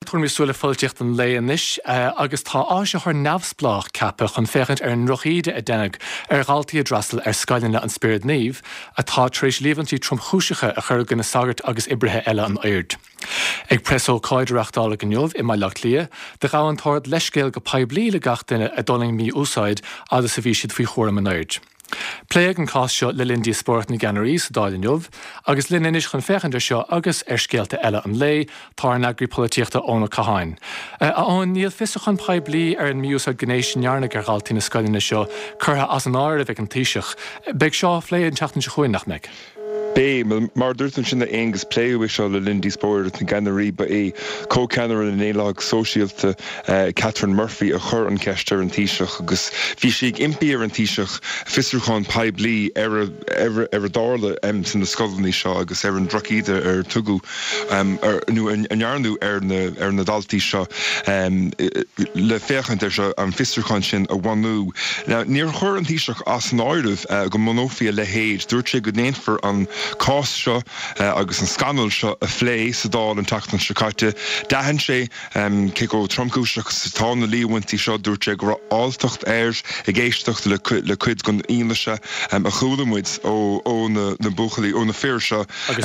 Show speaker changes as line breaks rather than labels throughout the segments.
tuairtún súla fáilteocht an léanis agus tá áise th neamhsplách cappa chun féchant ar an rochiide a dénach ar ghaltaí a drasal ar scailina an Spirit Naomh atá tréis léhantí tromchúisecha a chur gona sagart agus ibrithe eile an oirt. Ag presó cáidireachtála go neomh i mai leach lia, de gá an táir leiscéal go paibblí le gach duine a doling mí úsáid agus a bhí siad faoi chóram an oirt. Pléag an cás seo le lindí sport na Gannarí sa dáil neomh, agus lininis chun fechandir seo agus ar scéalta eile an lé tá an agri políochta óna caháin. Aón níl fiosach an paibblí ar an miús a gnééis nearna ar gáiltí na scoilina seo chutha as an áir a bheith an tíiseach. Beag seo lé an teachtain se chuin nach meic.
Bé, mar dúirtan sin na égus pléú seo le lindí sport na Gannarí ba é cóceannar an éileag sóisialta Catherine Murphy a chur an ceistar an tíiseach agus bhí si ag impi ar an tíiseach fistrucháin paibblí ar dála san na scoilní seo agus ar an drochíide ar tugu nó an nearnú ar na daltaí seo le féchant ar seo an fistrucháin sin a bhainú. Níor chur an tíiseach as an áirimh go monófia le héad dúirt sé go néanfar an cás seo agus an scanal seo a phlé sa dáil an tachtan seáite. Dahan sé cé go tromcúiseach sa tá na líhaintí seo dúirt sé go áiltocht air a géisteach le cuid gon íneise a chuúlamuid ó na buchalí ó na fér seo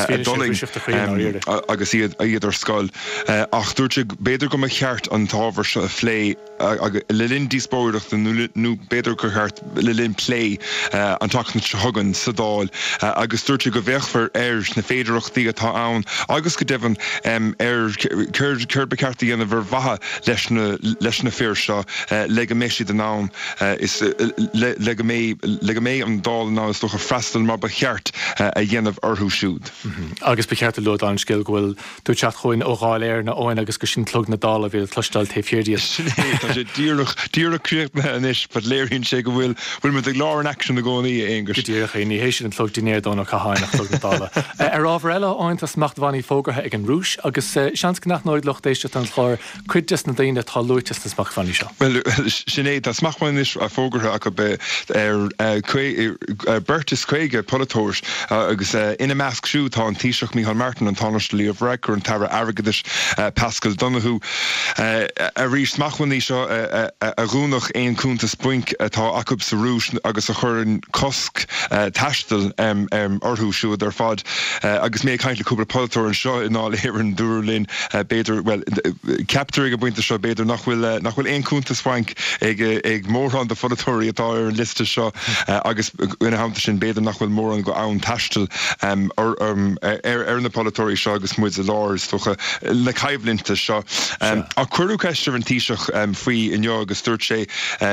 agus iad ar scoil. Ach dúirt sé béidir go cheart an tábhar seo a phlé le lindí spóireachta nó béidir go cheart le linn plé an tachtan se thugann sa dáil agus dúirt sé go bheithfar na féidireachtaí atá ann agus go dibhann cur becartaí ana bhar bhatha leis na fér seo le go méisi den ná is le go mé an dáil ná is docha freistal mar ba cheart a dhéanamh orthú siúd.
Agus be cheart a lud an scéal gohfuil dú teach chuin ó gáil éir na óin agus go sin tlog na dála bhí clustal ta fiordíos.
Tá sé díreachríochtna inis pa léironn sé go bhfuil mu ag lá an action na gcónaí a éongur.
Díreach ní hééis sin an tlog dinéir dóna caháin nach tlog na dála. Ar ábhar eile áintas machthaí fógartha ag an rúis agus seans go nach nóid lochtéiste an chlár cuideas na daine tá luitas na smachhaí seo.
Well sinné tá smachhain is a fógartha a go be Bertus Craige polytóir agus ina measc siú tá an tíiseach Micheál Martin an tánaiste Líomh Reicr an tara airgadis Pascal Donoghue a rís smachhaí seo a rúnach éon cúnta spoink atá acab sa rúis agus a chur an cosc taistal orthú siúd ar fad agus mé caiint le cúpla polytóir an seo in áil éar an dúrlinn béidir well capturing a buinte seo béidir nach bhfuil éon cúnta swank ag mórán de polytóirí atá ar an liste seo agus ina hamta sin béidir nach bhfuil mór an go ann taistal ar na polytóirí seo agus muid a láir tucha le caibhlínta seo a chuirú ceistir an tíiseach faoi inneo agus dúirt sé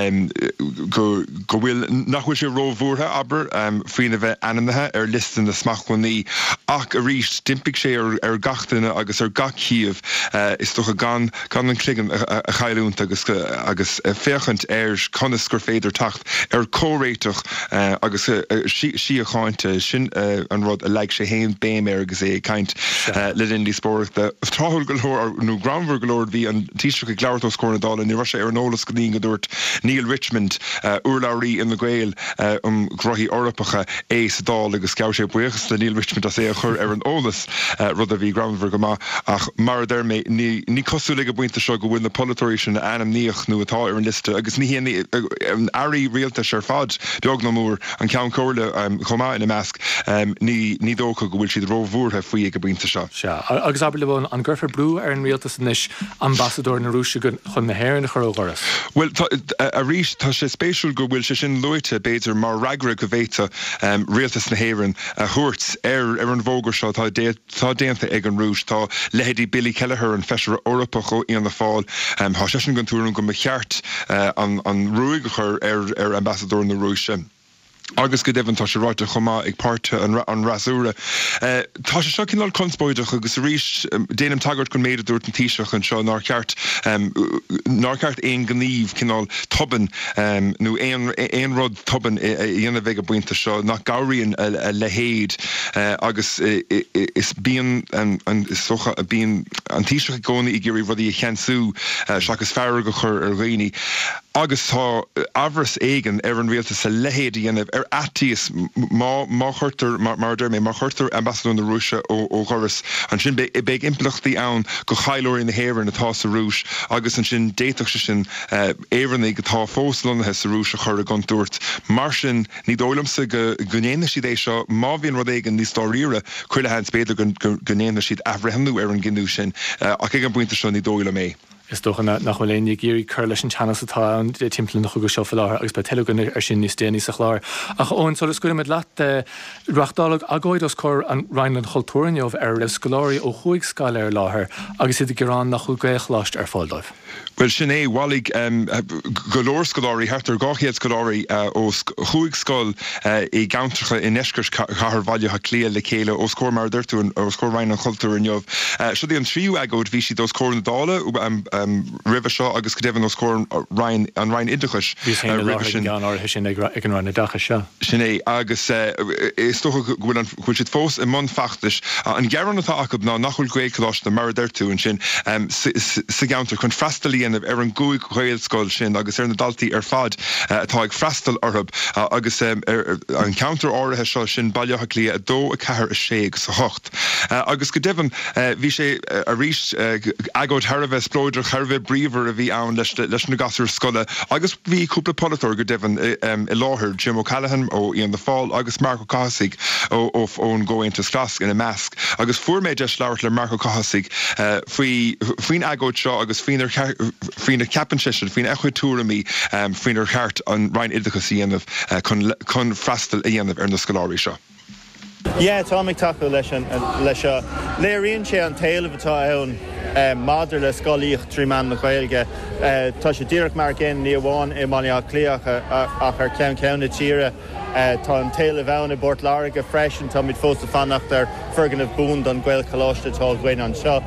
go bhfuil nach bhfuil sé rómhúrtha aber faoine bheith ananathe ar listan na smachhaí ach a rís timpigh sé ar gachtainine agus ar gachíomh is tucha gan an cligan a chailúnt agus féchant ar conas gur féidir tacht ar córéiteach agus si a cháinte sin an rud a leig sé héon béim agus é caint le lindí spóirta táthúil go leor nó granmhar go leor bhí an tíiseach ag leabhartó scór na dála ní raibh sé ar nólas go dtíon go dúirt Neil Richmond uairlairí in na Gael grothí orpacha é sa dála agus ceabh sé buchas le Neil Richmond as é a chur ar an ólas rud a bhí granmhar go má ach mar dermé ní cosú le go buinte seo go bhfuil na polytóirí sin anam níoch nó atá ar an liste agus ní híon an airí rialta ar fad beag na mór an ceann cóirle chomá ina measc ní dócha go bhfuil siad rómhúrtha faoi go buinte seo.
Agus ab le bhn an ggurfar brú ar an rialtas níos ambassador na rúise chun na héir na chorógaras.
Well a rís tá sé spéisiúil go bhfuil sé sin luite béidir mar ragra go bhéta rialtas na héireann a thuirt ar an bhógar seo tá déanta ag an rúis tá lehéadí Billy Kelleher an feisir Orpach ó íon na fáil há sé sin gantúrún go cheart an ruúig chur ar ambassador na rúise. Agus go dibhann tá sé ráite chomá ag páirte an rasúra. Tá sé seo cinál conspóideach agus rís déanam tagart gon méidir dúirt an tíiseach an seo ná ceart éon gníomh cinál toban nó éon rud toban dhéana bheith a buinte seo nach gairíonn le héad agus is bíon socha bíon an tíiseach gcónaí i ggurí rudí a cheansú seachas fearr go chur ar réine. agus tá avras éigen an réalta sa lehéad dhéanamh atíos má chuirtar mar mé mar chuirtar ambassador na Rúise ó choras an sin beag implachtaí ann go chailóirí na héir natá sa Rúis agus an sin déiteach sin éhannig gotá fóslonathe sa Rúis a chur a ganúirt. Mar sin ní dólamsa go gnéana siad é seo má bhíon rud éigen níos táíre chuile hen spéidir gnéana siad ahrehanú ar an gginú sin ach ag an buinte seo ní dóile mé.
Is doch nach léine géirí chur leis an chana atá an timpplain nach go seo lá agus be telegan ar sin níos déanaí sa chláir. Ach ón so scuile med leat reachtálag agóid os chur an Rheinland Choltúirneomh ar le scoláirí ó chuig scáil ar láthair agus iad gorán nach chu gaithláist ar fáildóibh.
Well sin é bhálaigh golóir scoláirí heartar gáchéad scoláirí ó chuig scoil i gceantracha in eiscars chahar bhaile clia le chéile ó scór mar dúirtú ó scór Rheinland Choltúirneomh. Siad an tríú agóid bhí siad ó scór na dála ribh seo agus go déhann ó scór an Rhein Idachas.
Sin ag an Rhein Idachas seo.
Sin é agus is tócha bhfuil an chuil siad fós i món feachtais an gcearan atá acu ná nachhfuil gaicláist na mar dúirtú an sin sa gceantar chun freistalíanamh ar an gúig chuilscoil sin agus ar na daltaí ar fad atá ag freistal orthb agus an counter áirithe seo sin bailthe lia a dó a cethir a sé sa hocht. Agus go déhann bhí sé a rís agóid tharbheith splóidir charbheith bríomhar a bhí ann leis na gasúr scoile agus bhí cúpla polatóir go déhann i láthir Jim O'Callaghan ó Ian the Fall agus Marco Cahasig ón Gointas Glasc in a measc agus fuair de leabhart le Marco Cahasig faoin agóid seo agus faoin ceapan sisin faoin echuid túramí faoin ar cheart an Rhein Idachas dhéanamh chun freistal a dhéanamh ar na scoláirí seo.
Yeah, tá mé taú leis seo. Léiríonn sé an taobh atá ann mádar le scoíocht tríman na Gaeilge. Tá sé díreach mar gin ní bháin i maiá clíocha ach ar ceanna tíre. Tá an taobh ann i Bort Láirge freisin tá míid fósta fannacht ar fergan bún don Gael choláiste tá ghain an seo.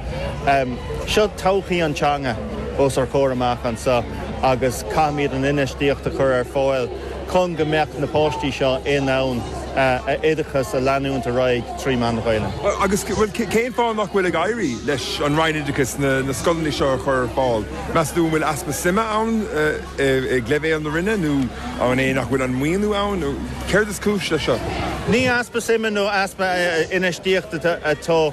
Seo tóchaí an teanga os ar chóir amach an sa agus caimíad an inistíocht a chur ar fáil chun go meach na póistí seo in ann éidechas a leanúnta roiig trí man Gaeilge.
Agus bhfuil céim fáil nach bhfuil ag éirí leis an Rhein Idachas na scoilí seo chur fáil. Meas dú bhfuil aspa sima ann i gléibh an na rinne nó an é nach bhfuil an muoinú ann nó céir is cúis le seo.
Ní aspa sima nó aspa inistíocht atá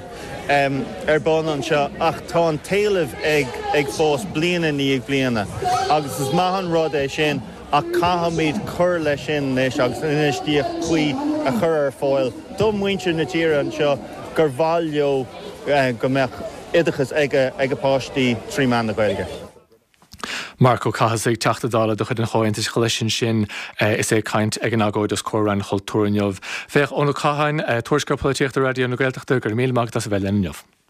ar bán an seo ach tá an taobh ag fós bliana ní ag bliana. Agus is maithan rud é sin a cahamíd chur lei sin leis agus inistíocht chuí a chur ar fáil. Dom muintir na tíre an seo gur bhaileo go meach idachas ag a páistí trí man na Gaeilge.
Marco Cahasig teachtadála do chud an chointis choleisin sin is é caint ag an agóid os córan Choltúirneomh. Féach ónú Cahain tuairscar políocht a radio na Gaeltachta gur míl mag das bheith lenneomh.